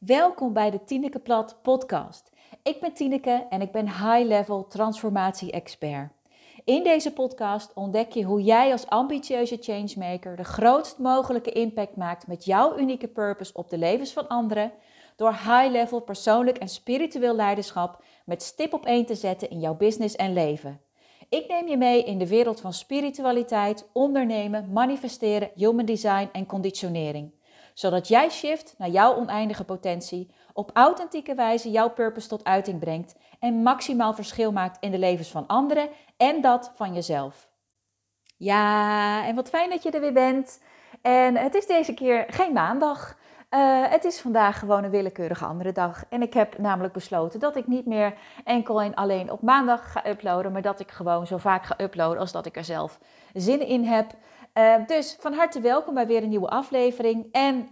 Welkom bij de Tineke Plat podcast. Ik ben Tineke en ik ben high-level transformatie-expert. In deze podcast ontdek je hoe jij als ambitieuze changemaker de grootst mogelijke impact maakt met jouw unieke purpose op de levens van anderen, door high-level persoonlijk en spiritueel leiderschap met stip op één te zetten in jouw business en leven. Ik neem je mee in de wereld van spiritualiteit, ondernemen, manifesteren, human design en conditionering. Zodat jij shift naar jouw oneindige potentie, op authentieke wijze jouw purpose tot uiting brengt en maximaal verschil maakt in de levens van anderen en dat van jezelf. Ja, en wat fijn dat je er weer bent. En het is deze keer geen maandag. Het is vandaag gewoon een willekeurige andere dag. En ik heb namelijk besloten dat ik niet meer enkel en alleen op maandag ga uploaden, maar dat ik gewoon zo vaak ga uploaden als dat ik er zelf zin in heb. Dus van harte welkom bij weer een nieuwe aflevering. En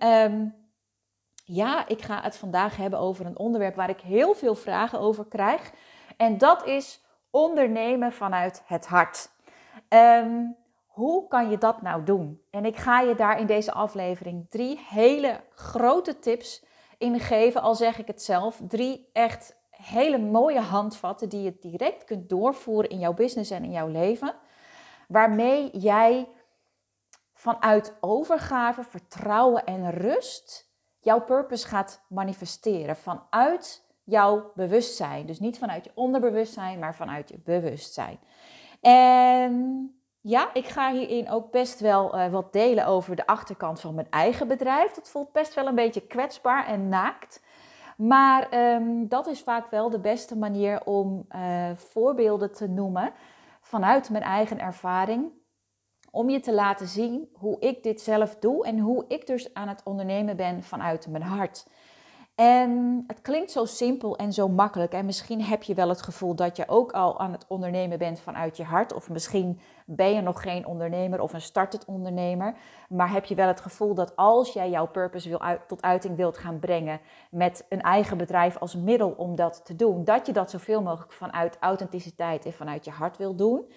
ik ga het vandaag hebben over een onderwerp waar ik heel veel vragen over krijg. En dat is ondernemen vanuit het hart. Hoe kan je dat nou doen? En ik ga je daar in deze aflevering 3 hele grote tips in geven, al zeg ik het zelf. 3 echt hele mooie handvatten die je direct kunt doorvoeren in jouw business en in jouw leven. Waarmee jij vanuit overgave, vertrouwen en rust jouw purpose gaat manifesteren. Vanuit jouw bewustzijn. Dus niet vanuit je onderbewustzijn, maar vanuit je bewustzijn. En ja, ik ga hierin ook best wel wat delen over de achterkant van mijn eigen bedrijf. Dat voelt best wel een beetje kwetsbaar en naakt. Maar dat is vaak wel de beste manier om voorbeelden te noemen vanuit mijn eigen ervaring. Om je te laten zien hoe ik dit zelf doe en hoe ik dus aan het ondernemen ben vanuit mijn hart. En het klinkt zo simpel en zo makkelijk. En misschien heb je wel het gevoel dat je ook al aan het ondernemen bent vanuit je hart. Of misschien ben je nog geen ondernemer of een startend ondernemer. Maar heb je wel het gevoel dat als jij jouw purpose tot uiting wilt gaan brengen met een eigen bedrijf als middel om dat te doen. Dat je dat zoveel mogelijk vanuit authenticiteit en vanuit je hart wil doen.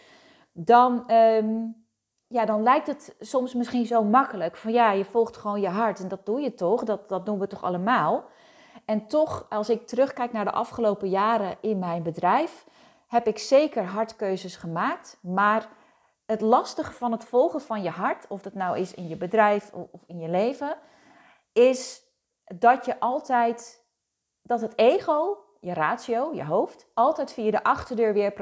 Dan lijkt het soms misschien zo makkelijk. Van ja, je volgt gewoon je hart en dat doe je toch. Dat doen we toch allemaal. En toch, als ik terugkijk naar de afgelopen jaren in mijn bedrijf, heb ik zeker hardkeuzes gemaakt. Maar het lastige van het volgen van je hart, of dat nou is in je bedrijf of in je leven, is dat het ego, je ratio, je hoofd, altijd via de achterdeur weer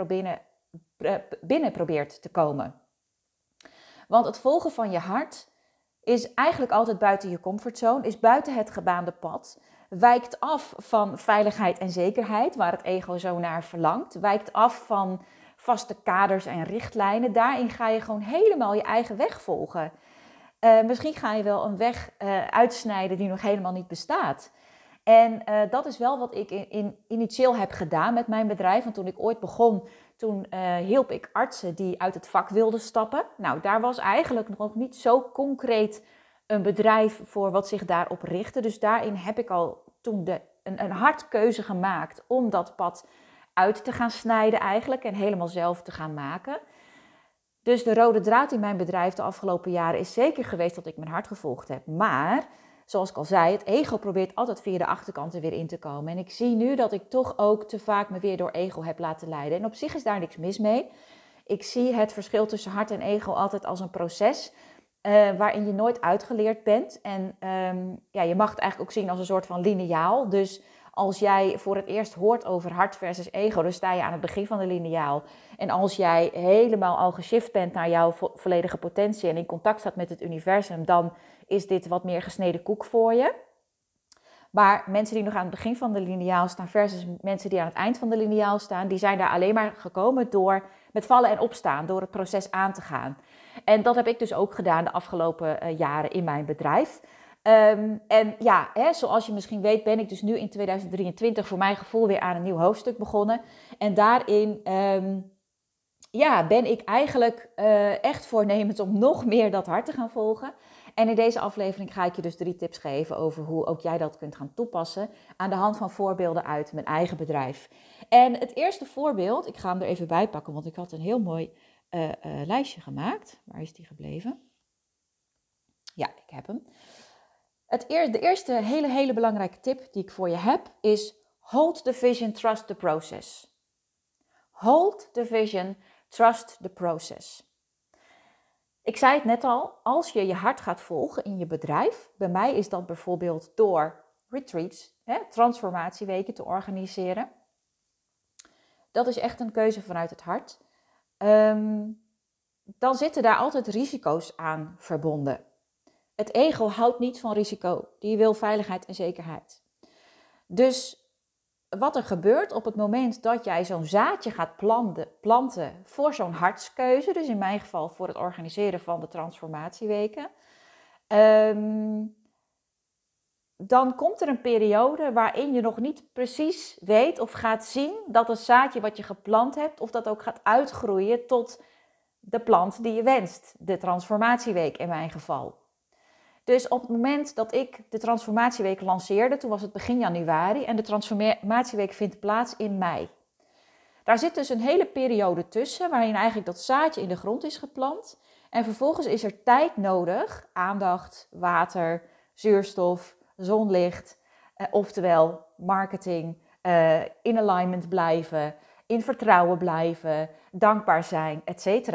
binnen probeert te komen. Want het volgen van je hart is eigenlijk altijd buiten je comfortzone, is buiten het gebaande pad, wijkt af van veiligheid en zekerheid, waar het ego zo naar verlangt, wijkt af van vaste kaders en richtlijnen. Daarin ga je gewoon helemaal je eigen weg volgen. Misschien ga je wel een weg uitsnijden die nog helemaal niet bestaat. En dat is wel wat ik initieel heb gedaan met mijn bedrijf. Want toen ik ooit begon, toen hielp ik artsen die uit het vak wilden stappen. Nou, daar was eigenlijk nog niet zo concreet een bedrijf voor wat zich daarop richtte. Dus daarin heb ik al toen een hard keuze gemaakt om dat pad uit te gaan snijden eigenlijk. En helemaal zelf te gaan maken. Dus de rode draad in mijn bedrijf de afgelopen jaren is zeker geweest dat ik mijn hart gevolgd heb. Maar zoals ik al zei, het ego probeert altijd via de achterkant er weer in te komen. En ik zie nu dat ik toch ook te vaak me weer door ego heb laten leiden. En op zich is daar niks mis mee. Ik zie het verschil tussen hart en ego altijd als een proces waarin je nooit uitgeleerd bent. En je mag het eigenlijk ook zien als een soort van lineaal. Dus als jij voor het eerst hoort over hart versus ego, dan sta je aan het begin van de lineaal. En als jij helemaal al geshift bent naar jouw volledige potentie en in contact staat met het universum, dan is dit wat meer gesneden koek voor je. Maar mensen die nog aan het begin van de lineaal staan versus mensen die aan het eind van de lineaal staan, die zijn daar alleen maar gekomen door met vallen en opstaan, door het proces aan te gaan. En dat heb ik dus ook gedaan de afgelopen jaren in mijn bedrijf. Zoals je misschien weet ben ik dus nu in 2023 voor mijn gevoel weer aan een nieuw hoofdstuk begonnen. En daarin ben ik eigenlijk echt voornemens om nog meer dat hart te gaan volgen. En in deze aflevering ga ik je dus 3 tips geven over hoe ook jij dat kunt gaan toepassen aan de hand van voorbeelden uit mijn eigen bedrijf. En het eerste voorbeeld, ik ga hem er even bij pakken, want ik had een heel mooi lijstje gemaakt. Waar is die gebleven? Ja, ik heb hem. De eerste hele belangrijke tip die ik voor je heb is: hold the vision, trust the process. Hold the vision, trust the process. Ik zei het net al, als je je hart gaat volgen in je bedrijf, bij mij is dat bijvoorbeeld door retreats, transformatieweken te organiseren. Dat is echt een keuze vanuit het hart. Dan zitten daar altijd risico's aan verbonden. Het ego houdt niet van risico. Die wil veiligheid en zekerheid. Dus wat er gebeurt op het moment dat jij zo'n zaadje gaat planten voor zo'n hartskeuze, dus in mijn geval voor het organiseren van de transformatieweken, dan komt er een periode waarin je nog niet precies weet of gaat zien dat het zaadje wat je geplant hebt, of dat ook gaat uitgroeien tot de plant die je wenst. De transformatieweek in mijn geval. Dus op het moment dat ik de transformatieweek lanceerde, toen was het begin januari en de transformatieweek vindt plaats in mei. Daar zit dus een hele periode tussen waarin eigenlijk dat zaadje in de grond is geplant. En vervolgens is er tijd nodig, aandacht, water, zuurstof, zonlicht, oftewel marketing, in alignment blijven, in vertrouwen blijven, dankbaar zijn, etc.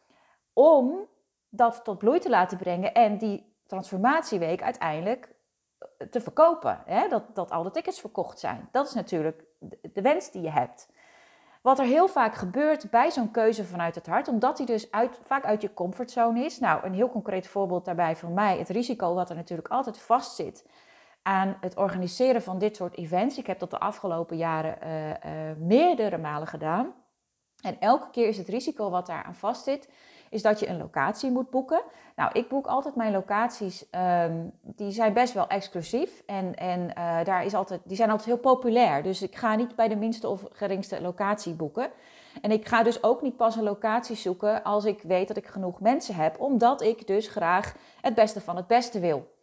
Om dat tot bloei te laten brengen en die transformatieweek uiteindelijk te verkopen. Dat al de tickets verkocht zijn. Dat is natuurlijk de wens die je hebt. Wat er heel vaak gebeurt bij zo'n keuze vanuit het hart, omdat die dus vaak uit je comfortzone is. Nou, een heel concreet voorbeeld daarbij voor mij, het risico wat er natuurlijk altijd vast zit aan het organiseren van dit soort events. Ik heb dat de afgelopen jaren meerdere malen gedaan. En elke keer is het risico wat daar aan vast zit, is dat je een locatie moet boeken. Nou, ik boek altijd mijn locaties, die zijn best wel exclusief en die zijn altijd heel populair. Dus ik ga niet bij de minste of geringste locatie boeken. En ik ga dus ook niet pas een locatie zoeken als ik weet dat ik genoeg mensen heb, omdat ik dus graag het beste van het beste wil.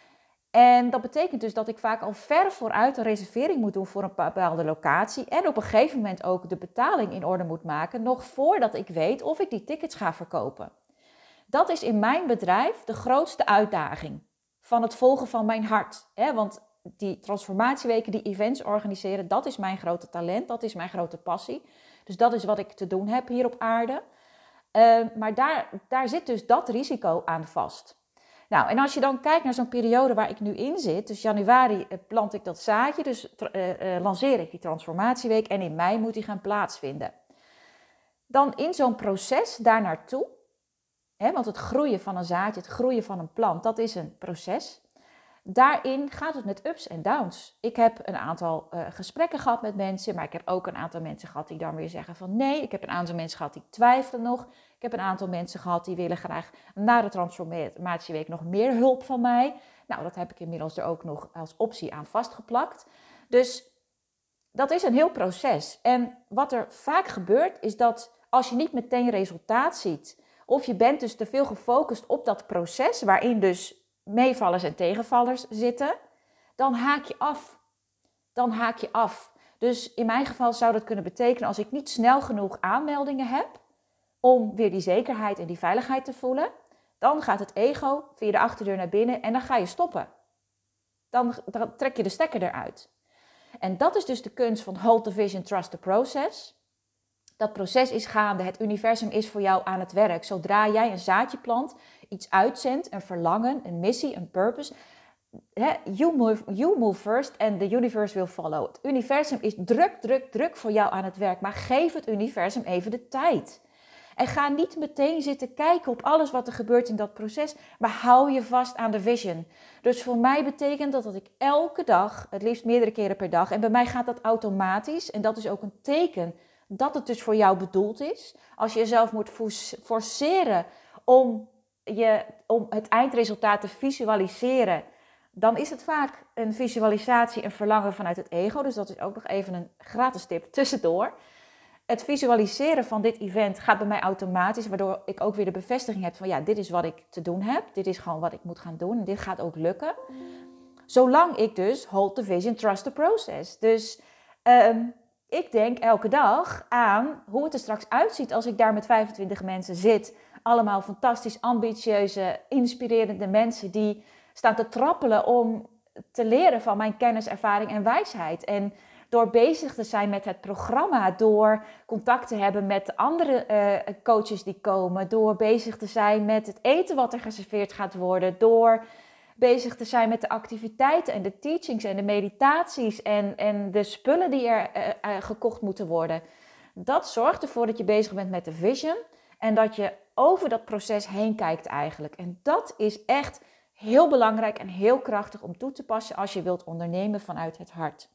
En dat betekent dus dat ik vaak al ver vooruit een reservering moet doen voor een bepaalde locatie. En op een gegeven moment ook de betaling in orde moet maken, nog voordat ik weet of ik die tickets ga verkopen. Dat is in mijn bedrijf de grootste uitdaging van het volgen van mijn hart. Want die transformatieweken, die events organiseren, dat is mijn grote talent, dat is mijn grote passie. Dus dat is wat ik te doen heb hier op aarde. Maar daar zit dus dat risico aan vast. Nou, en als je dan kijkt naar zo'n periode waar ik nu in zit, dus januari plant ik dat zaadje, dus lanceer ik die transformatieweek en in mei moet die gaan plaatsvinden. Dan in zo'n proces daar naartoe, want het groeien van een zaadje, het groeien van een plant, dat is een proces. Daarin gaat het met ups en downs. Ik heb een aantal gesprekken gehad met mensen, maar ik heb ook een aantal mensen gehad die dan weer zeggen van nee. Ik heb een aantal mensen gehad die twijfelen nog. Ik heb een aantal mensen gehad die willen graag na de transformatieweek nog meer hulp van mij. Nou, dat heb ik inmiddels er ook nog als optie aan vastgeplakt. Dus dat is een heel proces. En wat er vaak gebeurt is dat als je niet meteen resultaat ziet, of je bent dus te veel gefocust op dat proces waarin dus meevallers en tegenvallers zitten, dan haak je af. Dus in mijn geval zou dat kunnen betekenen, als ik niet snel genoeg aanmeldingen heb om weer die zekerheid en die veiligheid te voelen, dan gaat het ego via de achterdeur naar binnen en dan ga je stoppen. Dan trek je de stekker eruit. En dat is dus de kunst van hold the vision, trust the process. Dat proces is gaande, het universum is voor jou aan het werk. Zodra jij een zaadje plant, iets uitzendt, een verlangen, een missie, een purpose. You move first and the universe will follow. Het universum is druk voor jou aan het werk. Maar geef het universum even de tijd. En ga niet meteen zitten kijken op alles wat er gebeurt in dat proces. Maar hou je vast aan de vision. Dus voor mij betekent dat ik elke dag, het liefst meerdere keren per dag. En bij mij gaat dat automatisch. En dat is ook een teken dat het dus voor jou bedoeld is. Als je jezelf moet forceren om het eindresultaat te visualiseren, dan is het vaak een visualisatie, een verlangen vanuit het ego. Dus dat is ook nog even een gratis tip tussendoor. Het visualiseren van dit event gaat bij mij automatisch, waardoor ik ook weer de bevestiging heb van ja, dit is wat ik te doen heb. Dit is gewoon wat ik moet gaan doen en dit gaat ook lukken. Zolang ik dus hold the vision, trust the process. Dus ik denk elke dag aan hoe het er straks uitziet als ik daar met 25 mensen zit. Allemaal fantastisch ambitieuze, inspirerende mensen die staan te trappelen om te leren van mijn kennis, ervaring en wijsheid. En door bezig te zijn met het programma, door contact te hebben met de andere coaches die komen, door bezig te zijn met het eten wat er geserveerd gaat worden, door bezig te zijn met de activiteiten en de teachings en de meditaties en de spullen die er gekocht moeten worden. Dat zorgt ervoor dat je bezig bent met de vision en dat je over dat proces heen kijkt eigenlijk. En dat is echt heel belangrijk en heel krachtig om toe te passen als je wilt ondernemen vanuit het hart.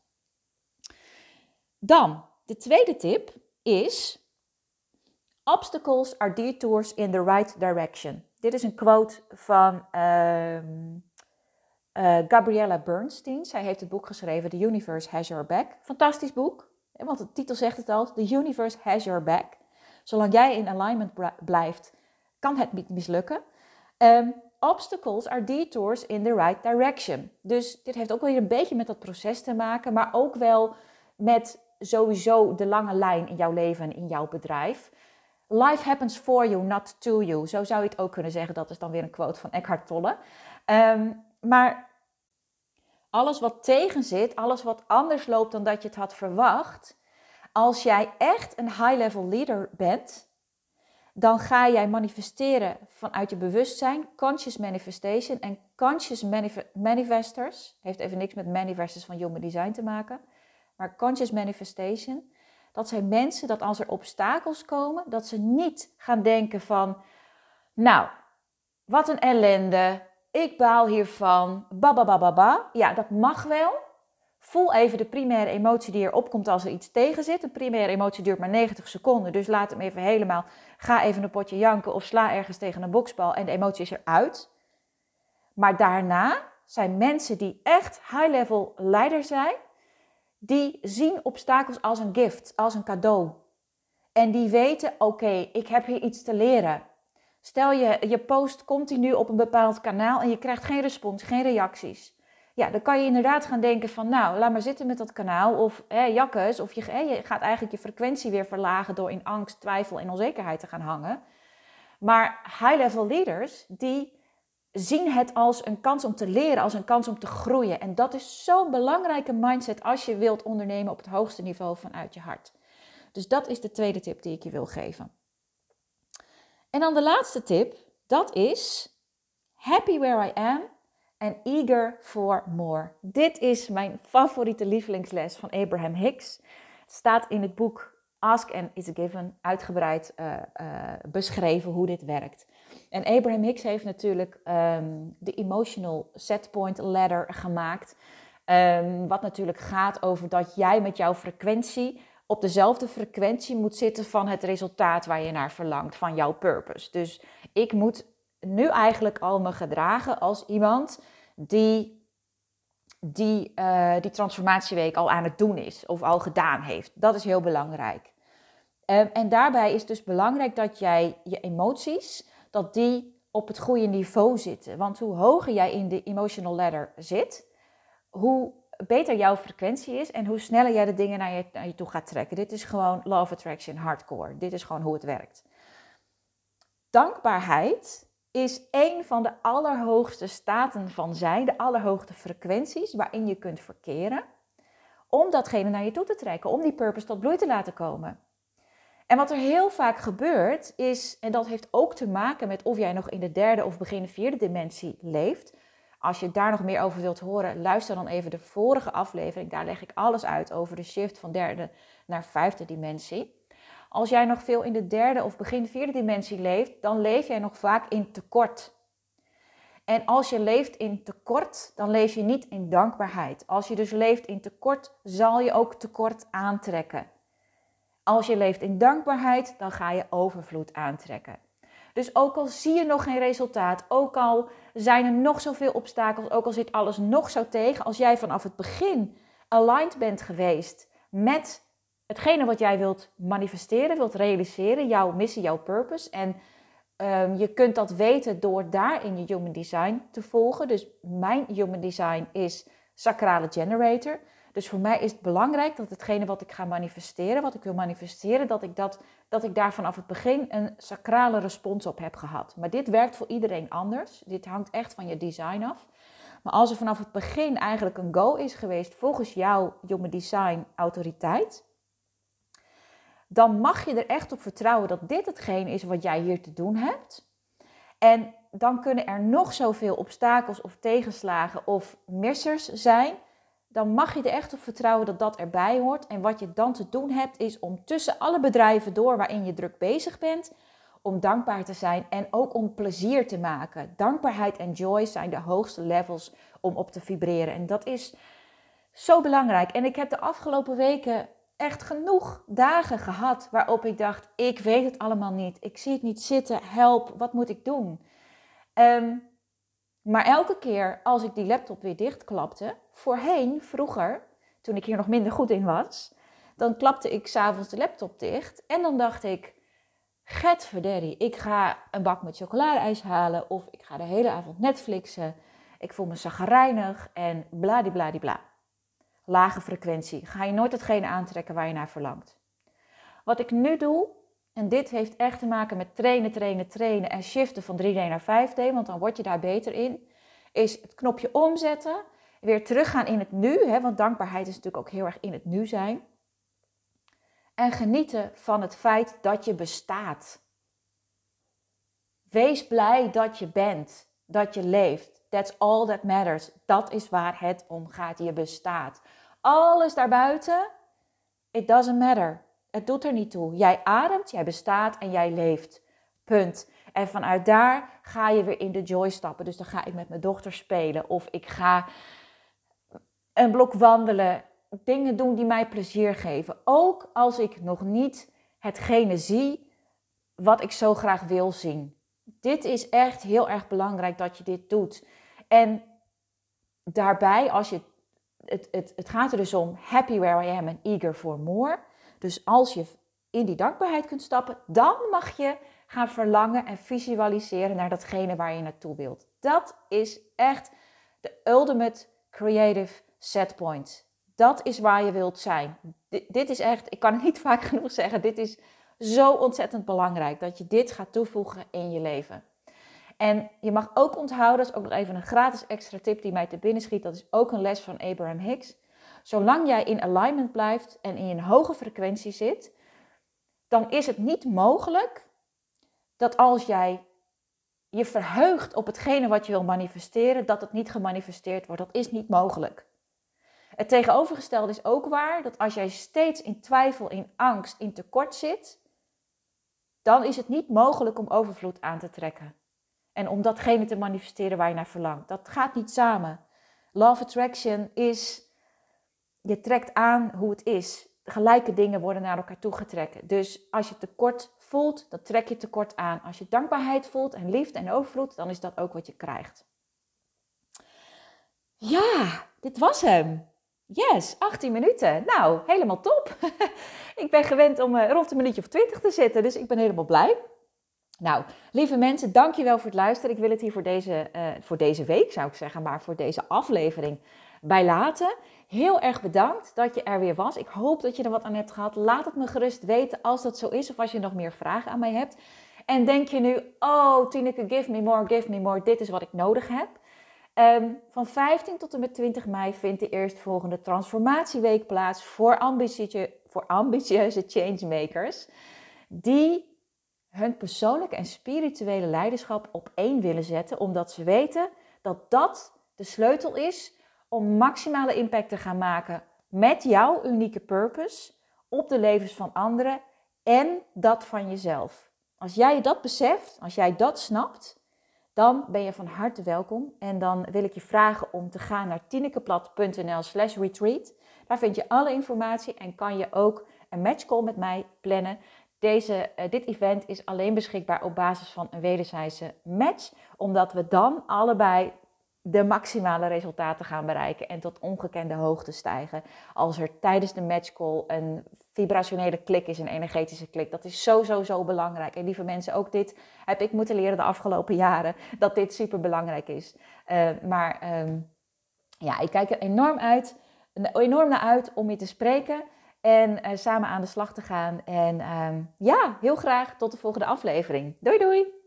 Dan, de tweede tip is: obstacles are detours in the right direction. Dit is een quote van Gabriella Bernstein. Zij heeft het boek geschreven, The Universe Has Your Back. Fantastisch boek, want de titel zegt het al, The Universe Has Your Back. Zolang jij in alignment blijft, kan het niet mislukken. Obstacles are detours in the right direction. Dus dit heeft ook weer een beetje met dat proces te maken, maar ook wel met sowieso de lange lijn in jouw leven en in jouw bedrijf. Life happens for you, not to you. Zo zou je het ook kunnen zeggen. Dat is dan weer een quote van Eckhart Tolle. Maar alles wat tegen zit, alles wat anders loopt dan dat je het had verwacht, als jij echt een high-level leader bent, dan ga jij manifesteren vanuit je bewustzijn, conscious manifestation en conscious manifestors. Heeft even niks met manifestors van Human Design te maken, maar conscious manifestation. Dat zijn mensen dat als er obstakels komen, dat ze niet gaan denken van, nou, wat een ellende, ik baal hiervan, bababababa. Ja, dat mag wel. Voel even de primaire emotie die er opkomt als er iets tegen zit. De primaire emotie duurt maar 90 seconden, dus laat hem even helemaal. Ga even een potje janken of sla ergens tegen een boksbal en de emotie is eruit. Maar daarna zijn mensen die echt high-level leider zijn, die zien obstakels als een gift, als een cadeau. En die weten, oké, ik heb hier iets te leren. Stel je post continu op een bepaald kanaal en je krijgt geen respons, geen reacties. Ja, dan kan je inderdaad gaan denken van, nou, laat maar zitten met dat kanaal. Of jakkes, of je gaat eigenlijk je frequentie weer verlagen door in angst, twijfel en onzekerheid te gaan hangen. Maar high-level leaders, die zien het als een kans om te leren, als een kans om te groeien. En dat is zo'n belangrijke mindset als je wilt ondernemen op het hoogste niveau vanuit je hart. Dus dat is de tweede tip die ik je wil geven. En dan de laatste tip, dat is happy where I am and eager for more. Dit is mijn favoriete lievelingsles van Abraham Hicks. Het staat in het boek Ask and It's Given uitgebreid beschreven hoe dit werkt. En Abraham Hicks heeft natuurlijk de Emotional Setpoint Ladder gemaakt. Wat natuurlijk gaat over dat jij met jouw frequentie op dezelfde frequentie moet zitten van het resultaat waar je naar verlangt, van jouw purpose. Dus ik moet nu eigenlijk al me gedragen als iemand die transformatieweek al aan het doen is of al gedaan heeft. Dat is heel belangrijk. En daarbij is het dus belangrijk dat jij je emoties, dat die op het goede niveau zitten. Want hoe hoger jij in de emotional ladder zit, hoe beter jouw frequentie is en hoe sneller jij de dingen naar je toe gaat trekken. Dit is gewoon law of attraction hardcore. Dit is gewoon hoe het werkt. Dankbaarheid is een van de allerhoogste staten van zijn, de allerhoogste frequenties waarin je kunt verkeren, om datgene naar je toe te trekken, om die purpose tot bloei te laten komen. En wat er heel vaak gebeurt is, en dat heeft ook te maken met of jij nog in de derde of begin de vierde dimensie leeft. Als je daar nog meer over wilt horen, luister dan even de vorige aflevering. Daar leg ik alles uit over de shift van derde naar vijfde dimensie. Als jij nog veel in de derde of begin vierde dimensie leeft, dan leef jij nog vaak in tekort. En als je leeft in tekort, dan leef je niet in dankbaarheid. Als je dus leeft in tekort, zal je ook tekort aantrekken. Als je leeft in dankbaarheid, dan ga je overvloed aantrekken. Dus ook al zie je nog geen resultaat, ook al zijn er nog zoveel obstakels, ook al zit alles nog zo tegen, als jij vanaf het begin aligned bent geweest met hetgene wat jij wilt manifesteren, wilt realiseren, jouw missie, jouw purpose. En je kunt dat weten door daarin je Human Design te volgen. Dus mijn Human Design is Sacrale Generator. Dus voor mij is het belangrijk dat hetgene wat ik ga manifesteren, wat ik wil manifesteren, dat ik daar vanaf het begin een sacrale respons op heb gehad. Maar dit werkt voor iedereen anders. Dit hangt echt van je design af. Maar als er vanaf het begin eigenlijk een go is geweest volgens jouw Human Design autoriteit, dan mag je er echt op vertrouwen dat dit hetgeen is wat jij hier te doen hebt. En dan kunnen er nog zoveel obstakels of tegenslagen of missers zijn. Dan mag je er echt op vertrouwen dat dat erbij hoort. En wat je dan te doen hebt is om tussen alle bedrijven door waarin je druk bezig bent, om dankbaar te zijn en ook om plezier te maken. Dankbaarheid en joy zijn de hoogste levels om op te vibreren. En dat is zo belangrijk. En ik heb de afgelopen weken echt genoeg dagen gehad waarop ik dacht, ik weet het allemaal niet. Ik zie het niet zitten. Help, wat moet ik doen? Maar elke keer als ik die laptop weer dichtklapte, vroeger, toen ik hier nog minder goed in was, dan klapte ik 's avonds de laptop dicht en dan dacht ik, getverderrie, ik ga een bak met chocoladeijs halen of ik ga de hele avond Netflixen. Ik voel me chagrijnig en bladibladibla. Lage frequentie. Ga je nooit hetgene aantrekken waar je naar verlangt. Wat ik nu doe, en dit heeft echt te maken met trainen en shiften van 3D naar 5D, want dan word je daar beter in, is het knopje omzetten, weer teruggaan in het nu, want dankbaarheid is natuurlijk ook heel erg in het nu zijn. En genieten van het feit dat je bestaat. Wees blij dat je bent, dat je leeft. That's all that matters. Dat is waar het om gaat. Je bestaat. Alles daarbuiten, it doesn't matter. Het doet er niet toe. Jij ademt, jij bestaat en jij leeft. Punt. En vanuit daar ga je weer in de joy stappen. Dus dan ga ik met mijn dochter spelen. Of ik ga een blok wandelen. Dingen doen die mij plezier geven. Ook als ik nog niet hetgene zie wat ik zo graag wil zien. Dit is echt heel erg belangrijk dat je dit doet. En daarbij, als je het gaat er dus om happy where I am and eager for more. Dus als je in die dankbaarheid kunt stappen, dan mag je gaan verlangen en visualiseren naar datgene waar je naartoe wilt. Dat is echt de ultimate creative setpoint. Dat is waar je wilt zijn. Dit is echt, ik kan het niet vaak genoeg zeggen, dit is zo ontzettend belangrijk dat je dit gaat toevoegen in je leven. En je mag ook onthouden, dat is ook nog even een gratis extra tip die mij te binnen schiet, dat is ook een les van Abraham Hicks. Zolang jij in alignment blijft en in een hoge frequentie zit, dan is het niet mogelijk dat als jij je verheugt op hetgene wat je wil manifesteren, dat het niet gemanifesteerd wordt. Dat is niet mogelijk. Het tegenovergestelde is ook waar, dat als jij steeds in twijfel, in angst, in tekort zit, dan is het niet mogelijk om overvloed aan te trekken. En om datgene te manifesteren waar je naar verlangt. Dat gaat niet samen. Law of Attraction is, je trekt aan hoe het is. Gelijke dingen worden naar elkaar toegetrokken. Dus als je tekort voelt, dan trek je tekort aan. Als je dankbaarheid voelt en liefde en overvloed, dan is dat ook wat je krijgt. Ja, dit was hem. Yes, 18 minuten. Nou, helemaal top. Ik ben gewend om rond een minuutje of 20 te zitten, dus ik ben helemaal blij. Nou, lieve mensen, dankjewel voor het luisteren. Ik wil het hier voor deze week, zou ik zeggen, maar voor deze aflevering bij laten. Heel erg bedankt dat je er weer was. Ik hoop dat je er wat aan hebt gehad. Laat het me gerust weten als dat zo is of als je nog meer vragen aan mij hebt. En denk je nu, oh Tineke, give me more, dit is wat ik nodig heb. Van 15 tot en met 20 mei vindt de eerstvolgende transformatieweek plaats voor ambitieuze changemakers die hun persoonlijke en spirituele leiderschap op één willen zetten, omdat ze weten dat dat de sleutel is om maximale impact te gaan maken met jouw unieke purpose op de levens van anderen en dat van jezelf. Als jij dat beseft, als jij dat snapt, dan ben je van harte welkom. En dan wil ik je vragen om te gaan naar tinekeplat.nl/retreat. Daar vind je alle informatie en kan je ook een matchcall met mij plannen. Dit event is alleen beschikbaar op basis van een wederzijdse match, omdat we dan allebei de maximale resultaten gaan bereiken en tot ongekende hoogte stijgen. Als er tijdens de matchcall een vibrationele klik is, een energetische klik. Dat is zo belangrijk. En lieve mensen, ook dit heb ik moeten leren de afgelopen jaren, dat dit super belangrijk is. Ik kijk er enorm naar uit om je te spreken en samen aan de slag te gaan. En heel graag tot de volgende aflevering. Doei doei!